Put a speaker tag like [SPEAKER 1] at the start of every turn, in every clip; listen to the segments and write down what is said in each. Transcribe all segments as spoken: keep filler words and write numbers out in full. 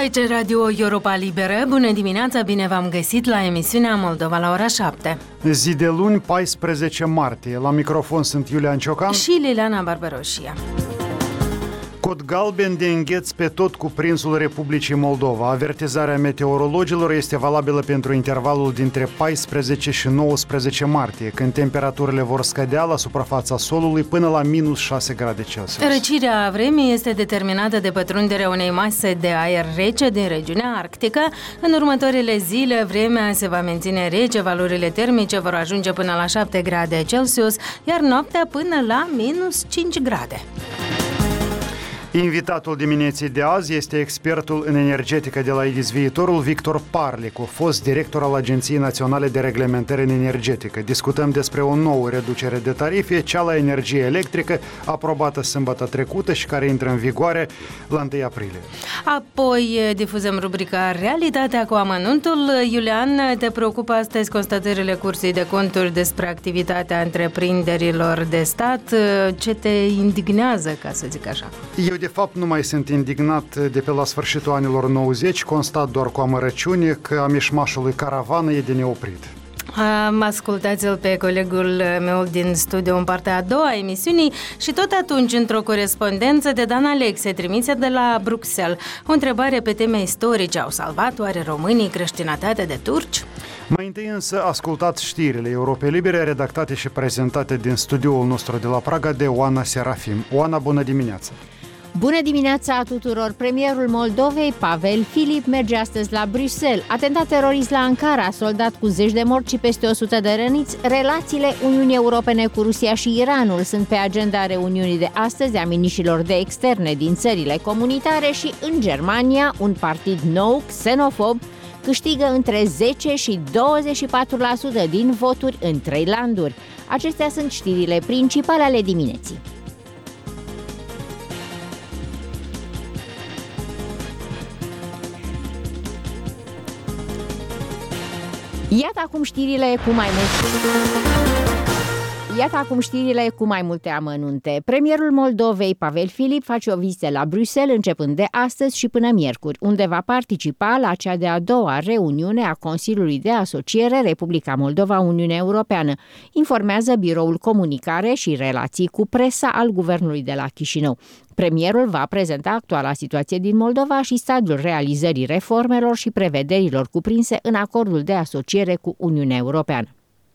[SPEAKER 1] Aici Radio Europa Liberă. Bună dimineața, bine v-am găsit la emisiunea Moldova la ora șapte.
[SPEAKER 2] Zi de luni, paisprezece martie. La microfon sunt Iulian Ciocan
[SPEAKER 1] și Liliana Barbaroșia.
[SPEAKER 2] Cod galben de îngheț pe tot cuprinsul Republicii Moldova. Avertizarea meteorologilor este valabilă pentru intervalul dintre paisprezece și nouăsprezece martie, când temperaturile vor scădea la suprafața solului până la minus șase grade Celsius.
[SPEAKER 1] Răcirea vremii este determinată de pătrunderea unei mase de aer rece din regiunea arctică. În următoarele zile, vremea se va menține rece, valorile termice vor ajunge până la șapte grade Celsius, iar noaptea până la minus cinci grade.
[SPEAKER 2] Invitatul dimineții de azi este expertul în energetică de la I D I S Viitorul, Victor Parlicu, fost director al Agenției Naționale de Reglementare în Energetică. Discutăm despre o nouă reducere de tarife, cea la energie electrică, aprobată sâmbătă trecută și care intră în vigoare la întâi aprilie.
[SPEAKER 1] Apoi difuzăm rubrica Realitatea cu amănuntul. Iulian, te preocupă astăzi constatările Curții de Conturi despre activitatea întreprinderilor de stat? Ce te indignează, ca să zic așa?
[SPEAKER 2] Eu de fapt nu mai sunt indignat de pe la sfârșitul anilor nouăzeci, constat doar cu amărăciune că a mișmașului caravană e de neoprit.
[SPEAKER 1] Am ascultat-l pe colegul meu din studio în partea a doua a emisiunii și tot atunci într-o corespondență de Dan Alexe trimisă de la Bruxelles. O întrebare pe teme istorice: au salvat oare românii creștinătatea de turci?
[SPEAKER 2] Mai întâi însă ascultați știrile Europei Libere, redactate și prezentate din studioul nostru de la Praga de Oana Serafim. Oana, bună dimineața!
[SPEAKER 3] Bună dimineața tuturor! Premierul Moldovei, Pavel Filip, merge astăzi la Bruxelles. Atentat terorist la Ankara, soldat cu zeci de morți și peste o sută de răniți. Relațiile Uniunii Europene cu Rusia și Iranul sunt pe agenda reuniunii de astăzi a miniștrilor de externe din țările comunitare și în Germania, un partid nou, xenofob, câștigă între zece și douăzeci și patru la sută din voturi în trei landuri. Acestea sunt știrile principale ale dimineții. Iată acum știrile cu mai multe. Iată acum știrile cu mai multe amănunte. Premierul Moldovei, Pavel Filip, face o vizită la Bruxelles începând de astăzi și până miercuri, unde va participa la cea de-a doua reuniune a Consiliului de Asociere Republica Moldova-Uniunea Europeană, informează Biroul Comunicare și Relații cu Presa al Guvernului de la Chișinău. Premierul va prezenta actuala situație din Moldova și stadiul realizării reformelor și prevederilor cuprinse în acordul de asociere cu Uniunea Europeană.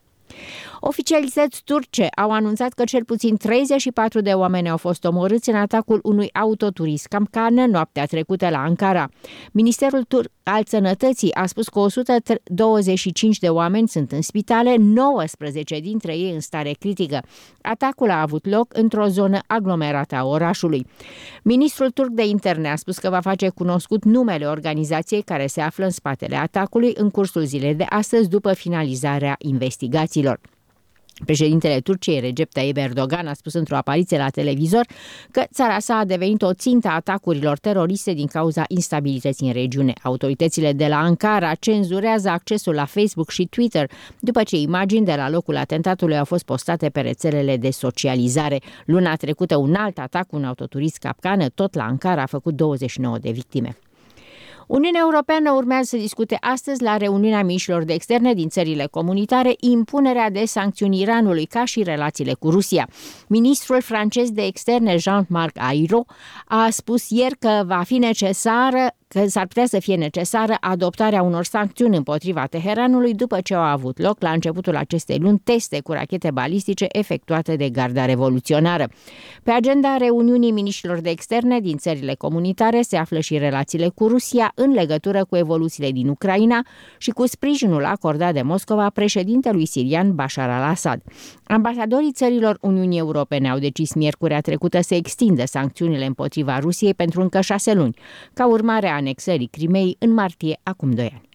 [SPEAKER 3] Oficialități turce au anunțat că cel puțin treizeci și patru de oameni au fost omorâți în atacul unui autoturist Camcană noaptea trecută la Ankara. Ministerul turc al Sănătății a spus că o sută douăzeci și cinci de oameni sunt în spitale, nouăsprezece dintre ei în stare critică. Atacul a avut loc într-o zonă aglomerată a orașului. Ministrul turc de interne a spus că va face cunoscut numele organizației care se află în spatele atacului în cursul zilei de astăzi, după finalizarea investigațiilor. Președintele Turciei, Recep Tayyip Erdogan, a spus într-o apariție la televizor că țara sa a devenit o țintă a atacurilor teroriste din cauza instabilității în regiune. Autoritățile de la Ankara cenzurează accesul la Facebook și Twitter după ce imagini de la locul atentatului au fost postate pe rețelele de socializare. Luna trecută, un alt atac, un autoturist capcană, tot la Ankara, a făcut douăzeci și nouă de victime. Uniunea Europeană urmează să discute astăzi la reuniunea miniștrilor de externe din țările comunitare impunerea de sancțiuni Iranului ca și relațiile cu Rusia. Ministrul francez de externe Jean-Marc Ayrault a spus ieri că va fi necesară că s-ar putea să fie necesară adoptarea unor sancțiuni împotriva Teheranului după ce au avut loc la începutul acestei luni teste cu rachete balistice efectuate de Garda Revoluționară. Pe agenda reuniunii miniștrilor de externe din țările comunitare se află și relațiile cu Rusia în legătură cu evoluțiile din Ucraina și cu sprijinul acordat de Moscova președintelui sirian Bashar al-Assad. Ambasadorii țărilor Uniunii Europene au decis miercurea trecută să extindă sancțiunile împotriva Rusiei pentru încă șase luni, ca urmare a anexării Crimeei în martie acum doi ani.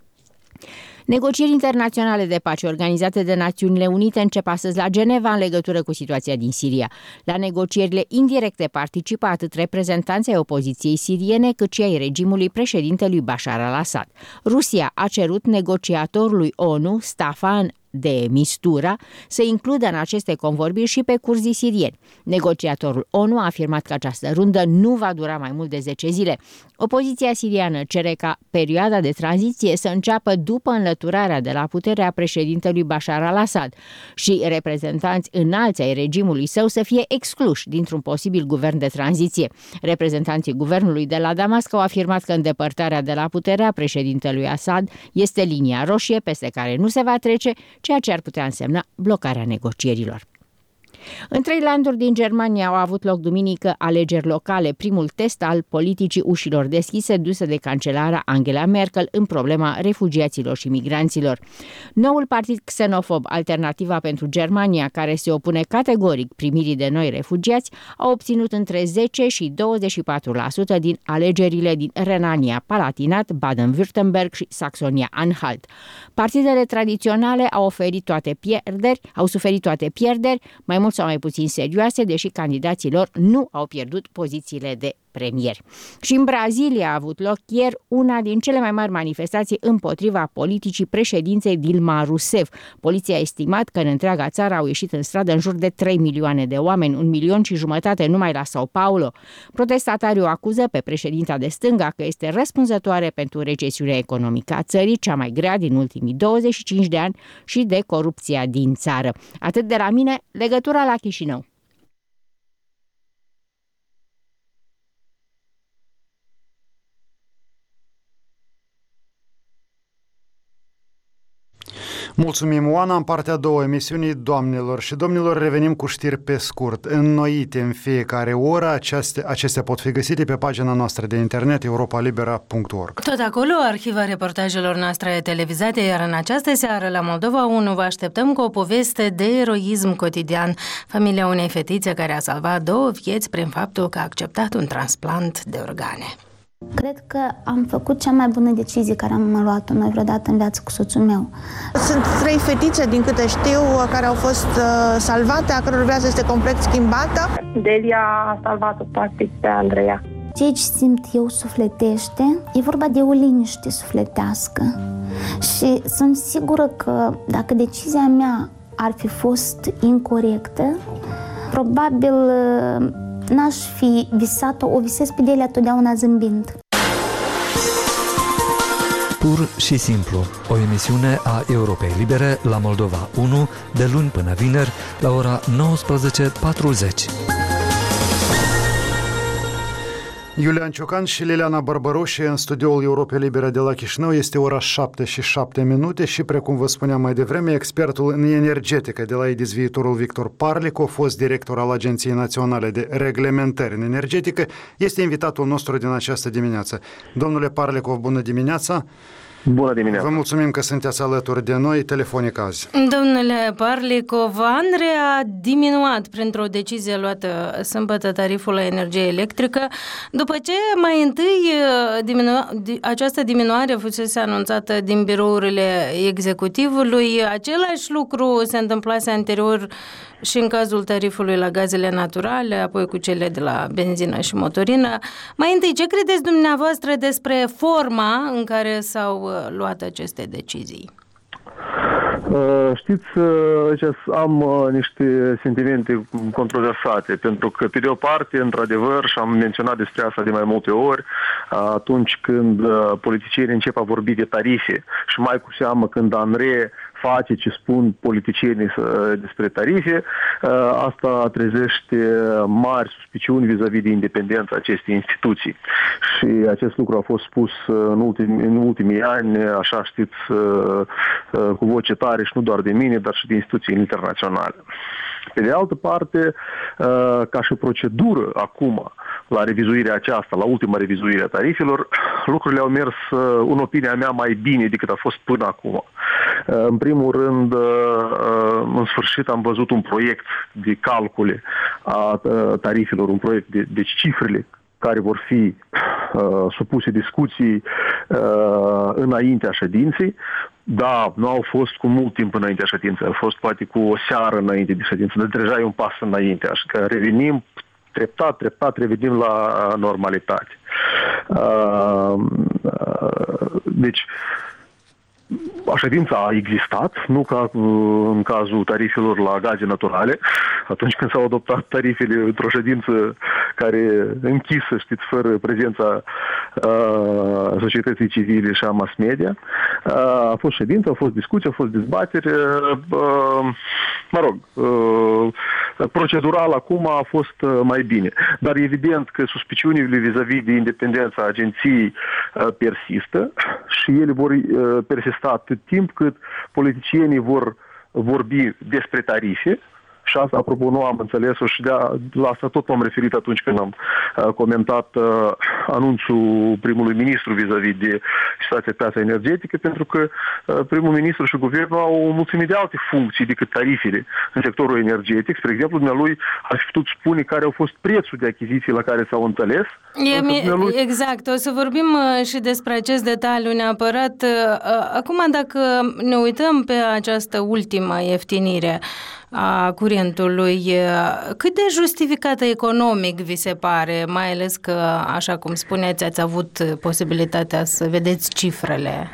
[SPEAKER 3] Negocieri internaționale de pace organizate de Națiunile Unite încep astăzi la Geneva în legătură cu situația din Siria. La negocierile indirecte participă atât reprezentanții ai opoziției siriene cât și ai regimului președintelui Bashar al-Assad. Rusia a cerut negociatorului ONU, Staffan de Mistura să includă în aceste convorbiri și pe curzii sirieni. Negociatorul ONU a afirmat că această rundă nu va dura mai mult de zece zile. Opoziția siriană cere ca perioada de tranziție să înceapă după înlăturarea de la putere a președintelui Bashar al-Assad și reprezentanți înalți ai regimului său să fie excluși dintr-un posibil guvern de tranziție. Reprezentanții guvernului de la Damasc au afirmat că îndepărtarea de la putere a președintelui Assad este linia roșie peste care nu se va trece, ceea ce ar putea însemna blocarea negocierilor. În trei landuri din Germania au avut loc duminică alegeri locale, primul test al politicii ușilor deschise duse de cancelara Angela Merkel în problema refugiaților și migranților. Noul partid xenofob, Alternativa pentru Germania, care se opune categoric primirii de noi refugiați, a obținut între zece și douăzeci și patru la sută din alegerile din Renania-Palatinat, Baden-Württemberg și Saxonia-Anhalt. Partidele tradiționale au oferit toate pierderi, au suferit toate pierderi, mai mult sau mai puțin serioase, deși candidații lor nu au pierdut pozițiile de premier. Și în Brazilia a avut loc ieri una din cele mai mari manifestații împotriva politicii președinței Dilma Rousseff. Poliția a estimat că în întreaga țară au ieșit în stradă în jur de trei milioane de oameni, un milion și jumătate numai la São Paulo. Protestatarii o acuză pe președinta de stânga că este răspunzătoare pentru recesiunea economică a țării, cea mai grea din ultimii douăzeci și cinci de ani, și de corupția din țară. Atât de la mine, legătura la Chișinău.
[SPEAKER 2] Mulțumim, Oana. În partea a doua emisiunii, doamnelor și domnilor, revenim cu știri pe scurt, înnoite în fiecare oră. Aceste, acestea pot fi găsite pe pagina noastră de internet europa libera punct org.
[SPEAKER 1] Tot acolo, arhiva reportajelor noastre televizate, iar în această seară la Moldova unu vă așteptăm cu o poveste de eroism cotidian. Familia unei fetițe care a salvat două vieți prin faptul că a acceptat un transplant de organe.
[SPEAKER 4] Cred că am făcut cea mai bună decizie care am luat-o noi vreodată în viață cu soțul meu.
[SPEAKER 5] Sunt trei fetițe, din câte știu, care au fost uh, salvate, a căror viață este complet schimbată.
[SPEAKER 6] Delia a salvat-o, practic, pe Andreea.
[SPEAKER 4] Ceea ce simt eu sufletește, e vorba de o liniște sufletească. Și sunt sigură că dacă decizia mea ar fi fost incorectă, probabil n-aș fi visat-o, o visez pe Delia totdeauna zâmbind.
[SPEAKER 7] Pur și simplu, o emisiune a Europei Libere la Moldova unu, de luni până vineri, la ora nouăsprezece patruzeci.
[SPEAKER 2] Iulian Ciocan și Liliana Bărbaroșe în studioul Europei Libere de la Chișinău. Este ora șapte și șapte minute și, precum vă spuneam mai devreme, expertul în energetică de la I D I S Viitorul Victor Parlicu, fost director al Agenției Naționale de Reglementări în Energetică, este invitatul nostru din această dimineață. Domnule Parlicu, bună dimineața!
[SPEAKER 8] Bună dimineața!
[SPEAKER 2] Vă mulțumim că sunteți alături de noi, telefonic azi.
[SPEAKER 1] Domnule Parlicov, ANRE a diminuat printr-o decizie luată sâmbătă tariful la energie electrică, după ce mai întâi diminua, această diminuare fusese anunțată din birourile executivului. Același lucru se întâmplase anterior și în cazul tarifului la gazele naturale, apoi cu cele de la benzină și motorină. Mai întâi, ce credeți dumneavoastră despre forma în care s-au luat aceste decizii?
[SPEAKER 8] Știți, am niște sentimente controversate, pentru că, pe de o parte, într-adevăr, și am menționat despre asta de mai multe ori, atunci când politicienii încep a vorbi de tarife și mai cu seamă când ANRE face ce spun politicienii despre tarife, asta trezește mari suspiciuni vis-a-vis de independența acestei instituții. Și acest lucru a fost spus în ultimii, în ultimii ani, așa știți, cu voce tare și nu doar de mine, dar și de instituții internaționale. Pe de altă parte, ca și procedură acum, la revizuirea aceasta, la ultima revizuire a tarifelor, lucrurile au mers, în opinia mea, mai bine decât a fost până acum. În primul rând, în sfârșit am văzut un proiect de calcule a tarifelor, un proiect de, de cifrele care vor fi uh, supuse discuții uh, înaintea ședinței. Da, nu au fost cu mult timp înaintea ședinței, au fost poate cu o seară înainte de ședință, dar deja e un pas înainte, așa că revenim treptat, treptat, revenim la normalitate. Uh, uh, deci, ședința a existat, nu ca în cazul tarifelor la gaze naturale, atunci când s-au adoptat tarifele într-o ședință care închisă, știți, fără prezența uh, societății civile și a mass media. Uh, a fost ședință, a fost discuție, a fost dezbatere. Uh, uh, mă rog, uh, procedural acum a fost uh, mai bine. Dar evident că suspiciunile vis-a-vis de independența agenției uh, persistă și ele vor uh, persista atât timp cât politicienii vor vorbi despre tarife. Și asta, apropo, nu am înțeles-o și de a, la asta tot m-am referit atunci când am uh, comentat uh, anunțul primului ministru vis-a-vis de situația piața energetică, pentru că uh, primul ministru și guvernul au o mulțime de alte funcții decât tarifele în sectorul energetic. Spre exemplu, dumnealui ar fi putut spune care au fost prețul de achiziții la care s-au înțeles.
[SPEAKER 1] E, dumnealui... Exact, o să vorbim uh, și despre acest detaliu neapărat. Uh, acum, dacă ne uităm pe această ultimă ieftinire a curentului, cât de justificată economic vi se pare, mai ales că, așa cum spuneți, ați avut posibilitatea să vedeți cifrele?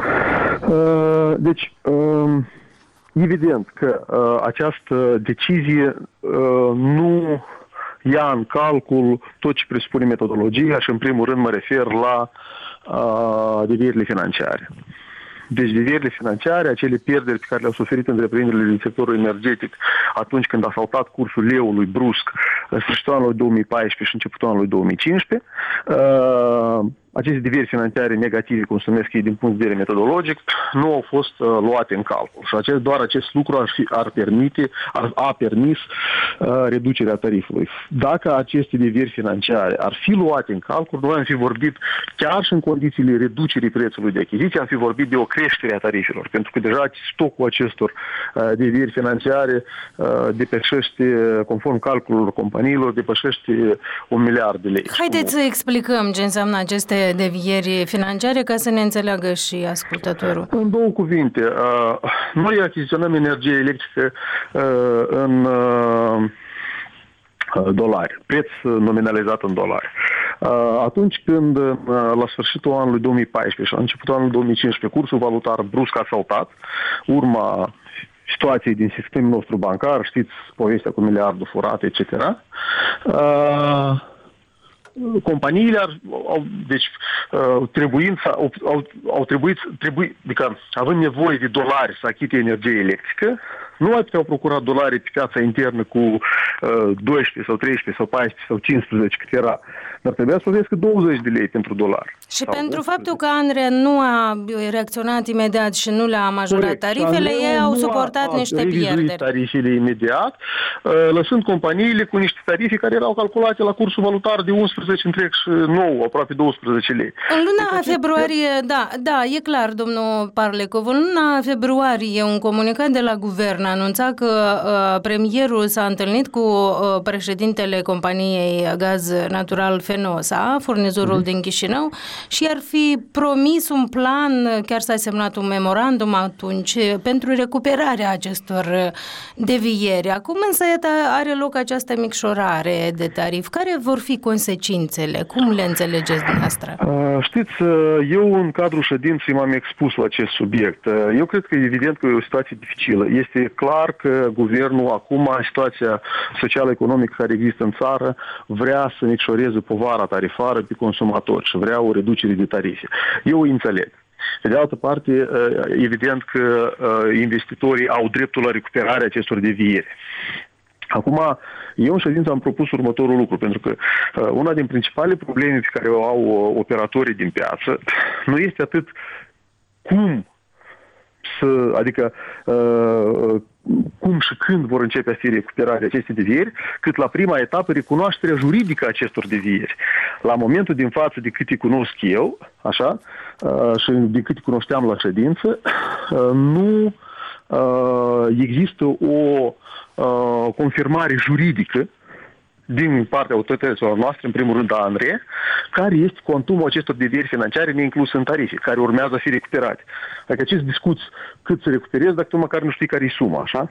[SPEAKER 8] Deci, evident că această decizie nu ia în calcul tot ce presupune metodologia și, în primul rând, mă refer la devierile financiare. Deci devierile financiare, acele pierderi pe care le-au suferit întreprinderile din sectorul energetic atunci când a saltat cursul leului brusc în sfârșitul anului două mii paisprezece și începutul anului două mii cincisprezece, uh, aceste devieri financiare negative, cum se numesc ei din punct de vedere metodologic, nu au fost uh, luate în calcul. Și acest, doar acest lucru ar, fi, ar permite, ar, a permis uh, reducerea tarifului. Dacă aceste devieri financiare ar fi luate în calcul, noi am fi vorbit, chiar și în condițiile reducerii prețului de achiziție, am fi vorbit de o creștere a tarifelor. Pentru că deja stocul acestor uh, devieri financiare uh, depășește, conform calculelor companiilor, depășește un miliard de lei.
[SPEAKER 1] Haideți să explicăm ce înseamnă aceste devieri financiare ca să ne înțeleagă și ascultătorul.
[SPEAKER 8] În două cuvinte, noi achiziționăm energie electrică în dolari, preț nominalizat în dolari. Atunci când, la sfârșitul anului două mii paisprezece și la începutul anului două mii cincisprezece, cursul valutar brusc a saltat, urma situației din sistemul nostru bancar, știți povestea cu miliardul furat, et cetera, companiile ar, au, deci, uh, trebuind să, au, au, au trebuit, trebuie, adică având nevoie de dolari să achite energie electrică, nu mai puteau procura dolari pe piața internă cu uh, doisprezece sau treisprezece sau paisprezece sau cincisprezece cât era, dar trebuia să plătească douăzeci de lei pentru dolari.
[SPEAKER 1] Și sau pentru optsprezece. Faptul că ANRE nu a reacționat imediat și nu le-a majorat Corect. tarifele, ANRE ei au suportat a, niște pierderi.
[SPEAKER 8] Tarifele imediat, uh, lăsând companiile cu niște tarife care erau calculate la cursul valutar de unsprezece întreg și nouă, aproape douăsprezece lei.
[SPEAKER 1] În luna
[SPEAKER 8] deci,
[SPEAKER 1] februarie, da, da, e clar, domnul Parlecov, în luna februarie un comunicat de la guvern anunța că uh, premierul s-a întâlnit cu uh, președintele companiei gaz natural Fenosa, furnizorul mm-hmm. din Chișinău, și ar fi promis un plan, chiar s-a semnat un memorandum atunci, pentru recuperarea acestor devieri. Acum însă are loc această micșorare de tarif. Care vor fi consecințele? Cum le înțelegeți dumneavoastră?
[SPEAKER 8] Uh, știți, eu în cadrul ședinței m-am expus la acest subiect. Eu cred că evident că e o situație dificilă. Este clar că guvernul acum, în situația social-economică care există în țară, vrea să micșoreze povara tarifară pe consumatori și vrea o reducere de tarife. Eu îi înțeleg. Pe de altă parte, evident că investitorii au dreptul la recuperarea acestor devieri. Acum, eu în ședință am propus următorul lucru, pentru că uh, una din principalele probleme pe care o au uh, operatorii din piață nu este atât cum să, adică uh, cum și când vor începe a fi recuperate aceste devieri, cât la prima etapă recunoașterea juridică a acestor devieri. La momentul din față, de câte cunosc eu, așa, uh, și de câte cunoșteam la ședință, uh, nu uh, există o Uh, confirmare juridică din partea autorităților noastre, în primul rând a ANRE, care este cuantumul acestor devieri financiare neincluse în tarife, care urmează a fi recuperate. Adică ce-ți discuți cât să recuperezi, dacă tu măcar nu știi care e suma, așa?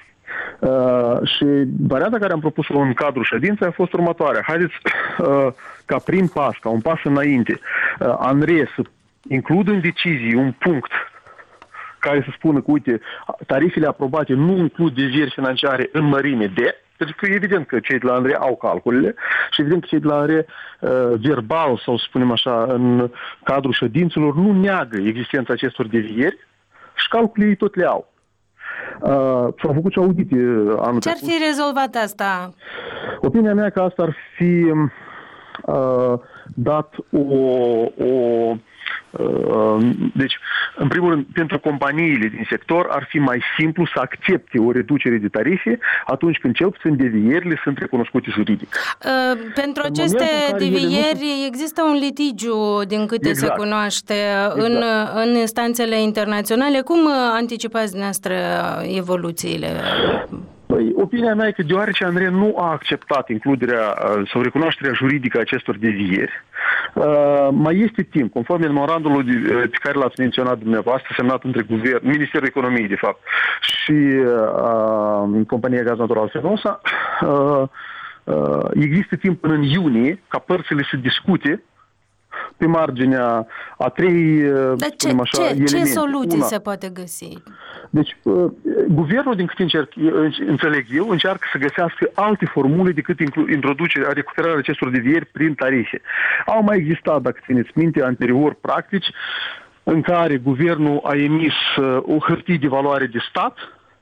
[SPEAKER 8] Uh, și varianta care am propus-o în cadrul ședinței a fost următoarea. Haideți uh, ca prim pas, ca un pas înainte, uh, ANRE să includă în decizii un punct care să spună că, uite, tarifele aprobate nu includ devieri financiare în mărime de, pentru că evident că cei de la Andrei au calculele și evident că cei de la Andrei uh, verbal, sau să spunem așa, în cadrul ședințelor, nu neagă existența acestor devieri și calculele ei tot le au. Uh, s-au făcut și audite anul
[SPEAKER 1] Ce ar fi rezolvat asta?
[SPEAKER 8] Opinia mea că asta ar fi uh, dat o... o Deci, în primul rând, pentru companiile din sector ar fi mai simplu să accepte o reducere de tarife atunci când cel puțin devierile sunt recunoscute juridic.
[SPEAKER 1] Uh, pentru în aceste devieri nu... există un litigiu, din câte exact. se cunoaște, exact. în, în instanțele internaționale. Cum anticipați dumneavoastră evoluțiile?
[SPEAKER 8] Păi, opinia mea e că deoarece Andrei nu a acceptat includerea sau recunoașterea juridică a acestor devieri, uh, mai este timp, conform memorandumului pe care l-ați menționat dumneavoastră, semnat între guvern, Ministerul Economiei, de fapt, și uh, compania Gaz Natural Fenosa, uh, uh, există timp până în iunie ca părțile să discute pe marginea a trei
[SPEAKER 1] Dar ce,
[SPEAKER 8] așa,
[SPEAKER 1] ce,
[SPEAKER 8] elemente.
[SPEAKER 1] Ce soluții
[SPEAKER 8] Una,
[SPEAKER 1] se poate găsi?
[SPEAKER 8] Deci, uh, guvernul, din câte încerc, înțeleg eu, încearcă să găsească alte formule decât introducerea, recuperarea acestor devieri prin tarife. Au mai existat, dacă țineți minte, anterior practici în care guvernul a emis uh, o hârtie de valoare de stat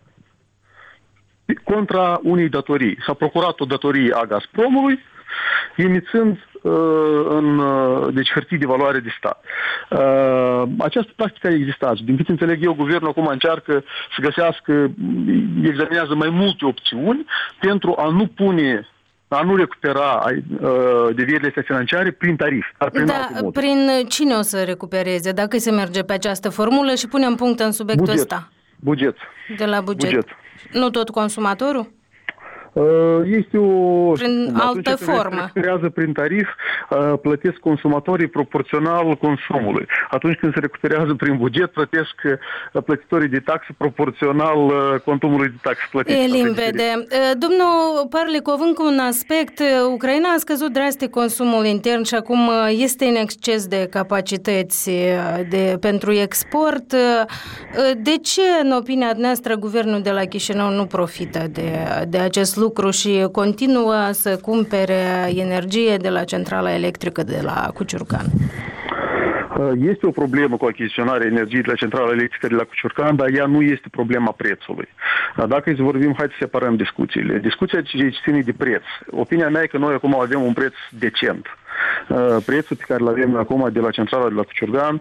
[SPEAKER 8] contra unei datorii. S-a procurat o datorie a Gazpromului, emițând în, deci, hârtii de valoare de stat. Această practică a existat. Din câte înțeleg eu, guvernul acum încearcă să găsească, examinează mai multe opțiuni pentru a nu pune, a nu recupera devierile astea financiare prin tarif. Prin
[SPEAKER 1] da, prin cine o să recupereze? Dacă se merge pe această formulă și punem punct în subiectul
[SPEAKER 8] buget.
[SPEAKER 1] ăsta?
[SPEAKER 8] Buget.
[SPEAKER 1] De la buget. buget. Nu tot consumatorul?
[SPEAKER 8] Este o...
[SPEAKER 1] Prin altă formă.
[SPEAKER 8] Se recuperează prin tarif, plătesc consumatorii proporțional consumului. Atunci când se recuperează prin buget, plătesc plătitorii de taxe proporțional consumului de taxe plătite.
[SPEAKER 1] E limpede. Domnul Parlicov, încă un aspect. Ucraina a scăzut drastic consumul intern și acum este în exces de capacități de, pentru export. De ce, în opinia noastră, guvernul de la Chișinău nu profită de, de acest lucru și continuă să cumpere energie de la centrala electrică de la Cuciurcan?
[SPEAKER 8] Este o problemă cu achiziționarea energiei de la centrala electrică de la Cuciurcan, dar ea nu este problema prețului. Dacă îți vorbim, hai să separăm discuțiile. Discuția ce ține de preț. Opinia mea e că noi acum avem un preț decent. Prețul pe care îl avem acum de la centrala de la Cuciurcan,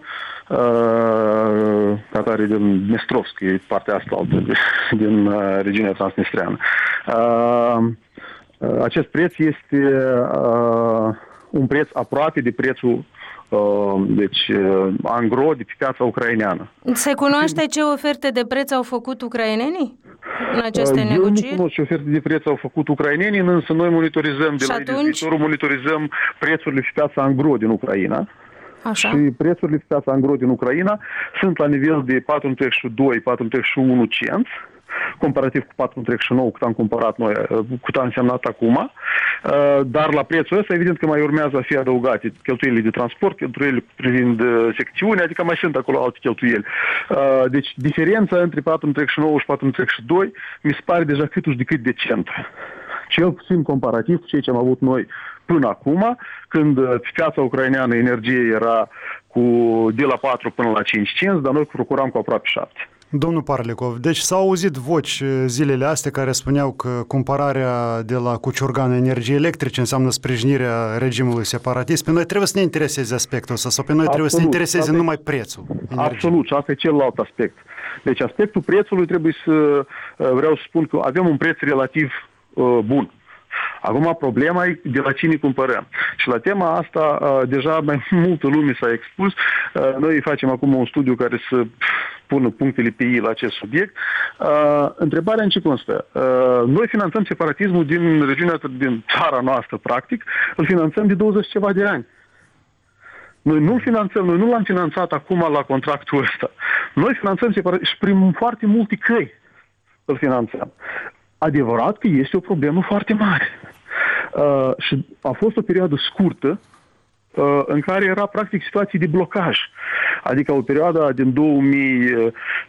[SPEAKER 8] ca tare din Dnestrovsk, e partea asta altă, din regiunea transnistreană. Acest preț este un preț aproape de prețul deci angro de pe piața ucraineană.
[SPEAKER 1] Se cunoaște ce oferte de preț au făcut ucrainenii în aceste
[SPEAKER 8] Eu
[SPEAKER 1] negocieri?
[SPEAKER 8] Eu nu cunosc ce oferte de preț au făcut ucrainenii, însă noi monitorizăm de la atunci... monitorizăm prețurile pe piața angro din Ucraina.
[SPEAKER 1] Așa.
[SPEAKER 8] Și prețurile pe piața angro din Ucraina sunt la nivel de patru virgulă treizeci și doi - patru virgulă treizeci și unu cenți, comparativ cu patru virgulă treizeci și nouă cât am comparat noi, cât a însemnat acum, dar la prețul ăsta evident că mai urmează a fi adăugate cheltuielile de transport, cheltuielile privind secțiune, adică mai sunt acolo alte cheltuieli. Deci diferența între patru virgulă treizeci și nouă și patru virgulă treizeci și doi mi se pare deja cât uși de cât decentă. Cel puțin comparativ cu ceea ce am avut noi până acum, când pe piața ucraineană energie era cu de la patru până la cinci cenți, dar noi procuram cu aproape șapte.
[SPEAKER 2] Domnul Parlicov, deci s-au auzit voci zilele astea care spuneau că cumpărarea de la Cuciurgan energie electrice înseamnă sprijinirea regimului separatist. Pe noi trebuie să ne intereseze aspectul ăsta sau pe noi Absolut. trebuie să ne intereseze asta numai prețul energiei?
[SPEAKER 8] Absolut, și asta e celălalt aspect. Deci aspectul prețului trebuie să, vreau să spun că avem un preț relativ uh, bun. Acum problema e de la cine cumpărăm. Și la tema asta deja mai multă lume s-a expus. Noi facem acum un studiu care să pună punctele pe ei la acest subiect. Întrebarea în ce constă? Noi finanțăm separatismul din regiunea, din țara noastră, practic, îl finanțăm de douăzeci ceva de ani. Noi nu-l finanțăm, noi nu l-am finanțat acum la contractul ăsta. Noi finanțăm separatismul și prin foarte multe căi îl finanțăm. Adevărat că este o problemă foarte mare. Uh, și a fost o perioadă scurtă uh, în care era practic situații de blocaj. Adică o perioadă din două mii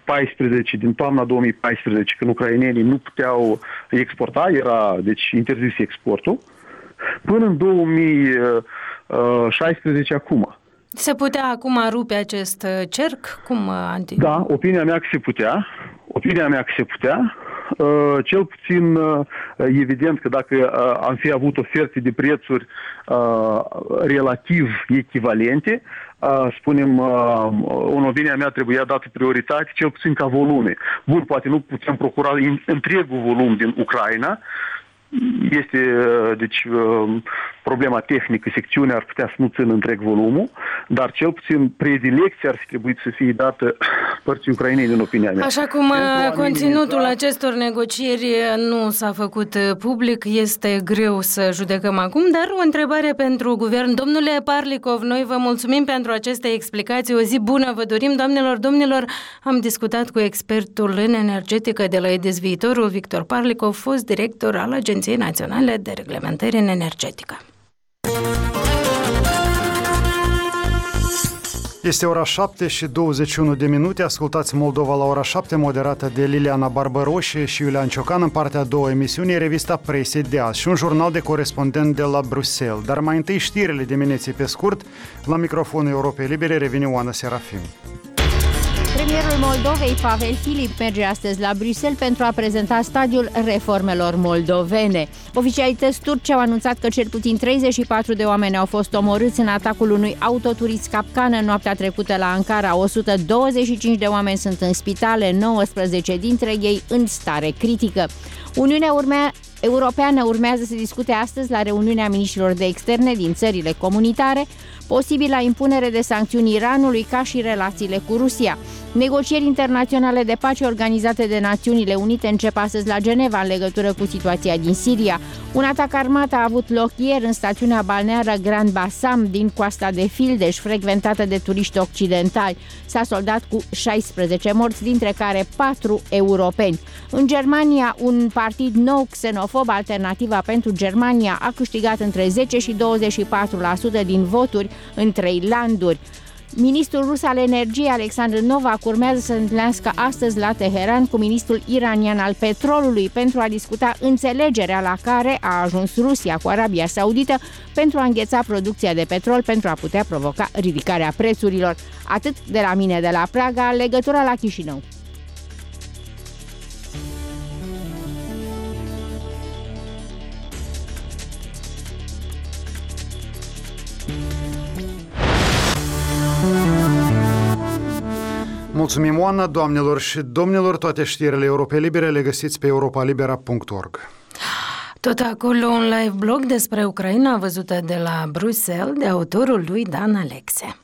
[SPEAKER 8] paisprezece, din toamna două mii paisprezece, când ucrainenii nu puteau exporta, era deci interzis exportul, până în două mii șaisprezece acum.
[SPEAKER 1] Se putea acum rupe acest cerc? Cum, Anti?
[SPEAKER 8] Da, opinia mea că se putea. Opinia mea că se putea. Uh, cel puțin uh, evident că dacă uh, am fi avut oferte de prețuri uh, relativ echivalente, uh, spunem, uh, în opinia mea trebuia dată prioritate, cel puțin ca volume. Bun, poate nu putem procura întregul volum din Ucraina. Este, deci, problema tehnică, secțiunea ar putea să nu țină întreg volumul, dar cel puțin predilecția ar fi trebuit să fie dată părții ucrainene, în opinia mea.
[SPEAKER 1] Așa cum conținutul acestor negocieri nu s-a făcut public, este greu să judecăm acum, dar o întrebare pentru guvern. Domnule Parlikov, noi vă mulțumim pentru aceste explicații. O zi bună vă dorim, doamnelor, domnilor. Am discutat cu expertul în energetică de la E D I S Viitorul, Victor Parlikov, fost director al Agenției Naționale de Reglementare în Energetică.
[SPEAKER 2] Este ora șapte și douăzeci și unu de minute. Ascultați Moldova la ora șapte, moderată de Liliana Barbăroșe și Iulian Ciocan. În partea a doua emisiunii, revista presei de azi și un jurnal de corespondent de la Bruxelles. Dar mai întâi știrile dimineții pe scurt. La microfonul Europei Libere revine Oana Serafim.
[SPEAKER 3] Premierul Moldovei, Pavel Filip, merge astăzi la Bruxelles pentru a prezenta stadiul reformelor moldovene. Oficialități turce au anunțat că cel puțin treizeci și patru de oameni au fost omorâți în atacul unui autoturist capcană noaptea trecută la Ankara. o sută douăzeci și cinci de oameni sunt în spitale, nouăsprezece dintre ei în stare critică. Uniunea urmea Europeană urmează să discute astăzi la reuniunea miniștrilor de externe din țările comunitare posibila impunere de sancțiuni Iranului ca și relațiile cu Rusia. Negocieri internaționale de pace organizate de Națiunile Unite încep astăzi la Geneva în legătură cu situația din Siria. Un atac armat a avut loc ieri în stațiunea balneară Grand Bassam din coasta de Fildeș, frecventată de turiști occidentali. S-a soldat cu șaisprezece morți, dintre care patru europeni. În Germania, un partid nou xenofob, Alternativa pentru Germania, a câștigat între zece și douăzeci și patru la sută din voturi în trei landuri. Ministrul rus al energiei, Alexandru Novak, urmează să se întâlnească astăzi la Teheran cu ministrul iranian al petrolului pentru a discuta înțelegerea la care a ajuns Rusia cu Arabia Saudită pentru a îngheța producția de petrol pentru a putea provoca ridicarea prețurilor. Atât de la mine de la Praga, legătura la Chișinău.
[SPEAKER 2] Mulțumim, Oana, doamnelor și domnilor. Toate știrile Europei Libere le găsiți pe europa libera punct org.
[SPEAKER 1] Tot acolo un live blog despre Ucraina văzută de la Bruxelles de autorul lui Dan Alexe.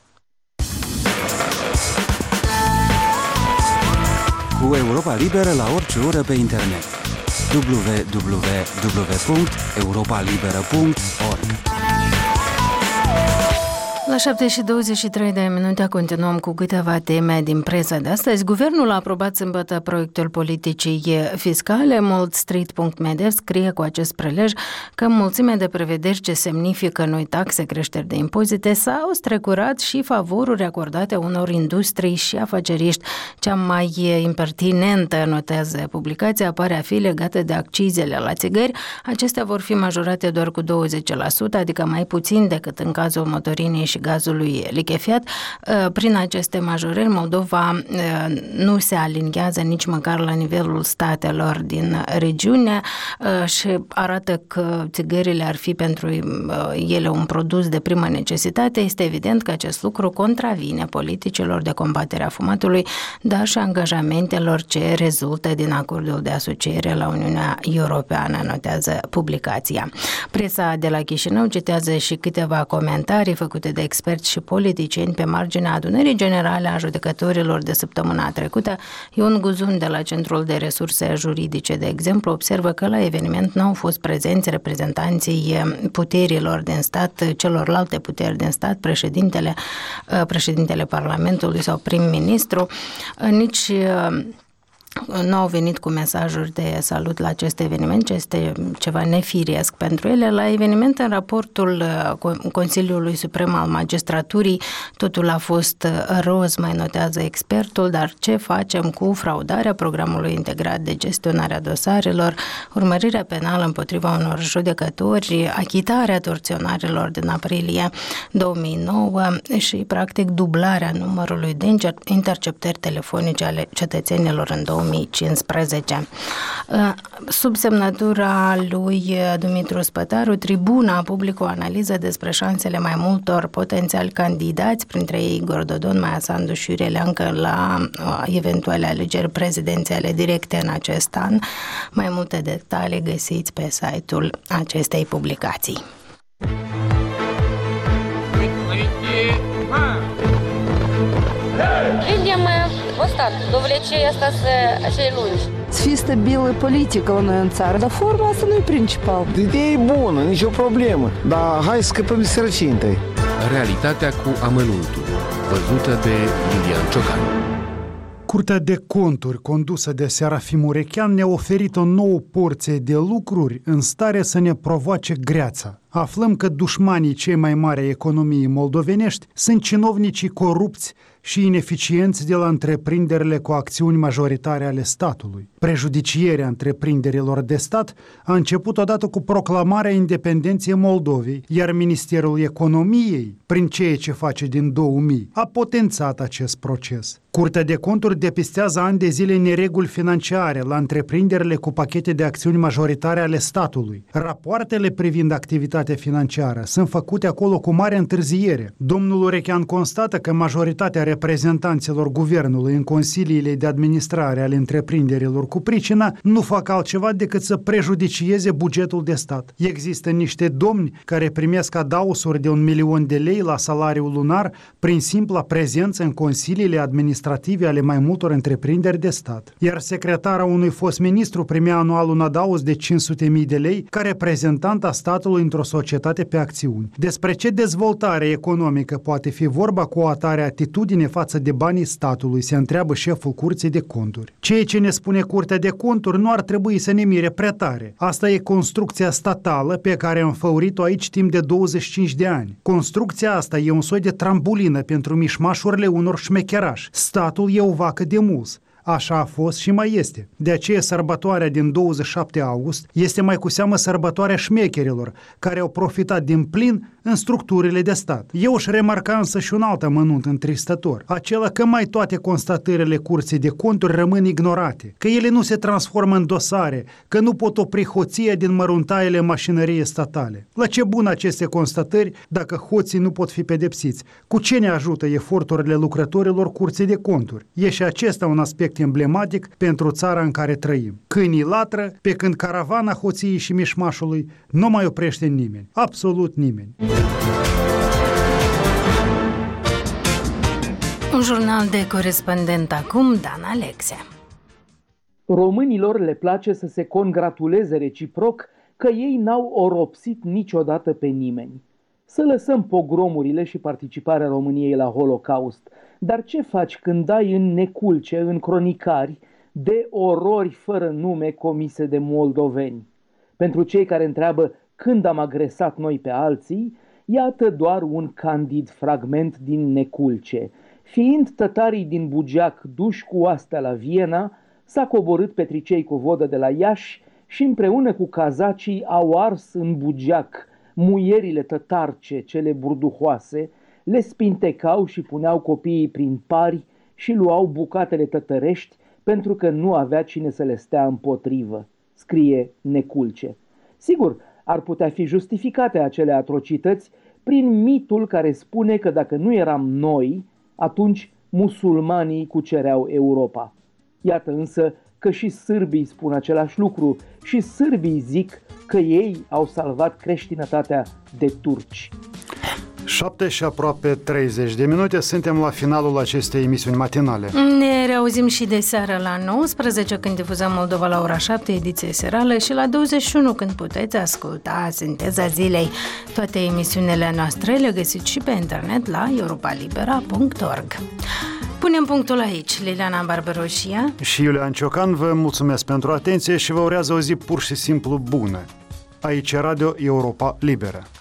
[SPEAKER 9] Cu Europa Liberă la orice oră pe internet. w w w punct europa liberă punct org.
[SPEAKER 1] La șapte și douăzeci și trei de minute continuăm cu câteva teme din presa de astăzi. Guvernul a aprobat sâmbătă proiectul politicii fiscale. Moldstreet punct media scrie cu acest prelej că mulțimea de prevederi ce semnifică noi taxe, creșteri de impozite s-au strecurat și favoruri acordate unor industrii și afaceriști. Cea mai impertinentă, notează publicația, pare a fi legată de accizele la țigări. Acestea vor fi majorate doar cu douăzeci la sută, adică mai puțin decât în cazul motorinei și gazului lichefiat. Prin aceste majorări, Moldova nu se aliniază nici măcar la nivelul statelor din regiune și arată că țigările ar fi pentru ele un produs de primă necesitate. Este evident că acest lucru contravine politicilor de combatere a fumatului, dar și angajamentelor ce rezultă din acordul de asociere la Uniunea Europeană, notează publicația. Presa de la Chișinău citează și câteva comentarii făcute de experți și politicieni pe marginea adunării generale a judecătorilor de săptămâna trecută. Ion Guzun de la Centrul de Resurse Juridice, de exemplu, observă că la eveniment nu au fost prezenți reprezentanții puterilor din stat, celorlalte puteri din stat, președintele, președintele Parlamentului sau prim-ministru, nici nu au venit cu mesajuri de salut la acest eveniment, ce este ceva nefiresc pentru ele. La eveniment, în raportul Consiliului Suprem al Magistraturii, totul a fost roz, mai notează expertul, dar ce facem cu fraudarea programului integrat de gestionare a dosarelor, urmărirea penală împotriva unor judecători, achitarea torționarilor din aprilie două mii nouă și, practic, dublarea numărului de interceptări telefonice ale cetățenilor în două mii cincisprezece. Sub semnătura lui Dumitru Spătaru, Tribuna publică o analiză despre șansele mai multor potențiali candidați, printre ei Igor Dodon, Maia Sandu și Iurie Leancă, la eventuale alegeri prezidențiale directe în acest an. Mai multe detalii găsiți pe site-ul acestei publicații.
[SPEAKER 10] Видим устат, довлечение остаться cei lungi.
[SPEAKER 11] Să fie stabilă politică la noi în țară, dar forma asta nu e principal.
[SPEAKER 12] Ideea e bună, nicio problemă, dar hai să scăpăm de sărăcie întâi.
[SPEAKER 13] Realitatea cu amănuntul, văzută de Iulian Ciocan.
[SPEAKER 2] Curtea de Conturi, condusă de Serafim Urechean, ne-a oferit o nouă porție de lucruri în stare să ne provoace greața. Aflăm că dușmanii cei mai mari ai economiei moldovenești sunt cinovnicii corupți și ineficienți de la întreprinderile cu acțiuni majoritare ale statului. Prejudicierea întreprinderilor de stat a început odată cu proclamarea independenței Moldovei, iar Ministerul Economiei, prin ceea ce face din două mii, a potențat acest proces. Curtea de Conturi depistează ani de zile nereguli financiare la întreprinderile cu pachete de acțiuni majoritare ale statului. Rapoartele privind activitatea financiară sunt făcute acolo cu mare întârziere. Domnul Urechean constată că majoritatea reprezentanților guvernului în consiliile de administrare ale întreprinderilor cu pricina nu fac altceva decât să prejudicieze bugetul de stat. Există niște domni care primesc adaosuri de un milion de lei la salariul lunar prin simpla prezență în consiliile administrative ale mai multor întreprinderi de stat. Iar secretara unui fost ministru primea anual un adaos de cinci sute de mii de lei ca reprezentant a statului într-o societate pe acțiuni. Despre ce dezvoltare economică poate fi vorba cu o atare atitudine față de banii statului, se întreabă șeful Curții de Conturi. Ceea ce ne spune Curtea de Conturi nu ar trebui să ne mire prea tare. Asta e construcția statală pe care am făurit-o aici timp de douăzeci și cinci de ani. Construcția asta e un soi de trambulină pentru mișmașurile unor șmecherași. Statul e o vacă de mus. Așa a fost și mai este. De aceea sărbătoarea din douăzeci și șapte august este mai cu seamă sărbătoarea șmecherilor, care au profitat din plin în structurile de stat. Eu își remarca însă și un alt amănunt întristător, acela că mai toate constatările Curții de Conturi rămân ignorate, că ele nu se transformă în dosare, că nu pot opri hoția din măruntaiele mașinăriei statale. La ce bun aceste constatări dacă hoții nu pot fi pedepsiți? Cu ce ne ajută eforturile lucrătorilor Curții de Conturi? E și acesta un aspect emblematic pentru țara în care trăim. Câinii latră, pe când caravana hoției și mișmașului nu mai oprește nimeni. Absolut nimeni.
[SPEAKER 1] Un jurnal de corespondent acum, Dan Alexia.
[SPEAKER 14] Românilor le place să se congratuleze reciproc că ei n-au oropsit niciodată pe nimeni. Să lăsăm pogromurile și participarea României la Holocaust. Dar ce faci când dai în neculce, în cronicari, de orori fără nume comise de moldoveni? Pentru cei care întreabă când am agresat noi pe alții, iată doar un candid fragment din neculce. Fiind tătarii din Bugeac duși cu oastea la Viena, s-a coborât Petricei cu vodă de la Iași și împreună cu cazacii au ars în Bugeac muierile tătarce, cele burduhoase, le spintecau și puneau copiii prin pari și luau bucatele tătărești pentru că nu avea cine să le stea împotrivă, scrie Neculce. Sigur, ar putea fi justificate acele atrocități prin mitul care spune că dacă nu eram noi, atunci musulmanii cucereau Europa. Iată însă că și sârbii spun același lucru și sârbii zic că ei au salvat creștinătatea de turci.
[SPEAKER 2] șapte și aproape treizeci de minute, suntem la finalul acestei emisiuni matinale.
[SPEAKER 1] Ne reauzim și de seară la nouăsprezece când difuzăm Moldova la ora șapte, ediție serală, și la douăzeci și unu când puteți asculta Sinteza Zilei. Toate emisiunile noastre le găsiți și pe internet la europa libera punct org. Punem punctul aici. Liliana Barbaroșia
[SPEAKER 2] și Iulian Ciocan vă mulțumesc pentru atenție și vă urează o zi pur și simplu bună. Aici e Radio Europa Liberă.